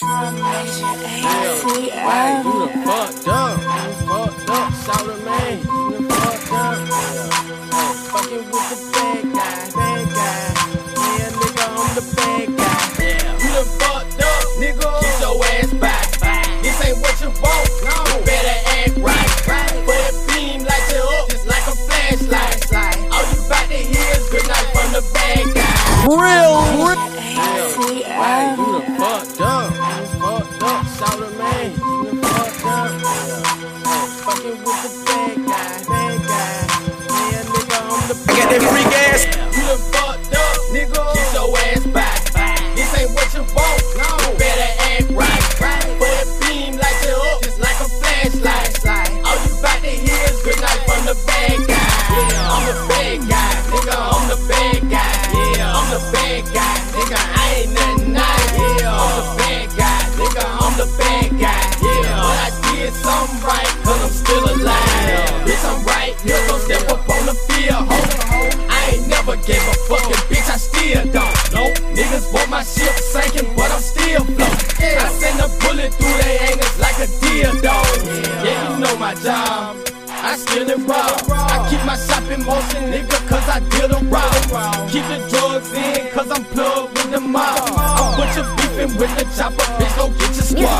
Hey, you done fucked up. You done fucked up, Charlamagne. You done fucked up. Hey, fucking with the bad guy. Yeah, nigga, I'm the bad guy. You done fucked up, nigga. Get your ass back. This ain't what you want. No. You better act right. But it beam like you up, just like a flashlight. All you bout to hear is good night from the bad guy. Real. Hey, you done fucked up. Charlamagne, you done fucked up. Hey, fucking with the bad guy. Yeah, nigga, I'm the bad guy. I got that freak ass. You done fucked up, nigga. Get your ass back. This ain't what you want. No. You better act right. But it beam like you up, just like a flashlight. All you bout to hear is good night from the bad guy. Yeah, I'm the bad guy, nigga. I'm the bad guy. Yeah, I'm the bad guy, nigga. I ain't nothing nice. Yeah, I'm the bad guy, nigga. I'm the bad guy. Yeah, but I did something right, cause I'm still alive. Bitch, I'm right here, so step up on the field, ho. I ain't never gave a fucking bitch, I still don't. Nope, niggas want my ship sinking, but I'm still floating. I send a bullet through their anus like a dildo. Yeah, you know my job. I still and rob. I keep my shop in motion, nigga, cause I deal the rob. Keep the drugs in, cause I'm plugged with the mob. I'm butcher beefing with the chopper, bitch, go get your squad.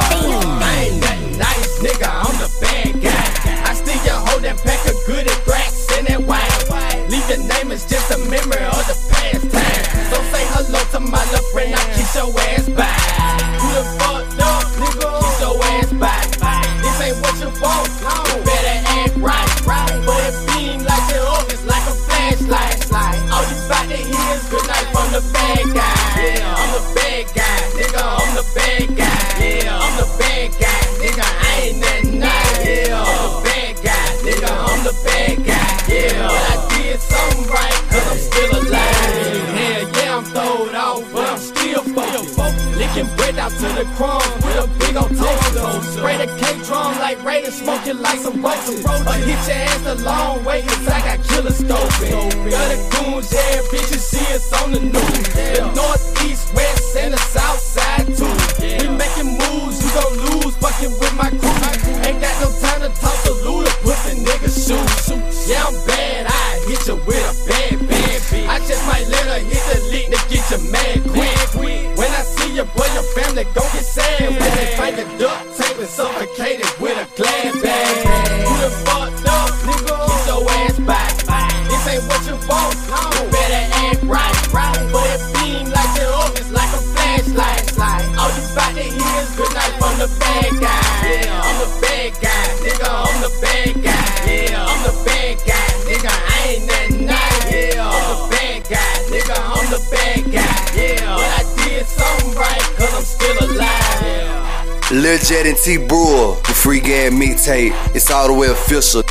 I ain't nothing nice, nigga, I'm the bad guy. I still ya hold that pack of good at cracks and that wine. Leave your name as just a memory of the past time. So say hello to my little friend, I kiss your ass back. You done fucked up, nigga, kiss your ass back. This ain't what you want, no. You better act right. But it beam like you up, it's like a flashlight. All you bout to hear is good night from the bad guy. Yeah, I'm the bad guy, nigga, I'm the bad guy. Yeah, I'm the bad guy, nigga, I ain't nothing nice. Yeah, I'm the bad guy, nigga, I'm the bad guy. Yeah, but I did something right, cause I'm still alive. Hell yeah, I'm throwed off, but I'm still focused. Licking bread out to the crumbs with a big old toast. Spray the K-drum like Raiders, smoking like some roaches. Or hit your ass a long way, cause I got killer scoping. Got the goons, yeah, bitches see us on the news. The northeast, west, and the south side too. We making moves, you gon' lose, fucking with my crew. Ain't got no time to talk to Luda, pussy niggas shoot. Yeah, I'm bad, I hit you with a bad bitch. I just might let her hit the lick to get you mad quick. When I see you, boy, your family gon' get sad. When they find the duct tape and suffocated with a glass bag. You done fucked up, nigga, get your ass back. This ain't what you want, no. You better act right. But it beam like you up, it's like a flashlight. All you bout to hear is good night from the bad guy. Yeah, I'm the bad guy, nigga, I'm the bad guy. Yeah, I'm the bad guy, nigga, I ain't nothing nice. Yeah, I'm the bad guy, nigga, I'm the bad guy. Yeah, but I did something right, cause I'm still alive. Yeah. Lil Jet and T Brewer, the free game mixtape. It's all the way official.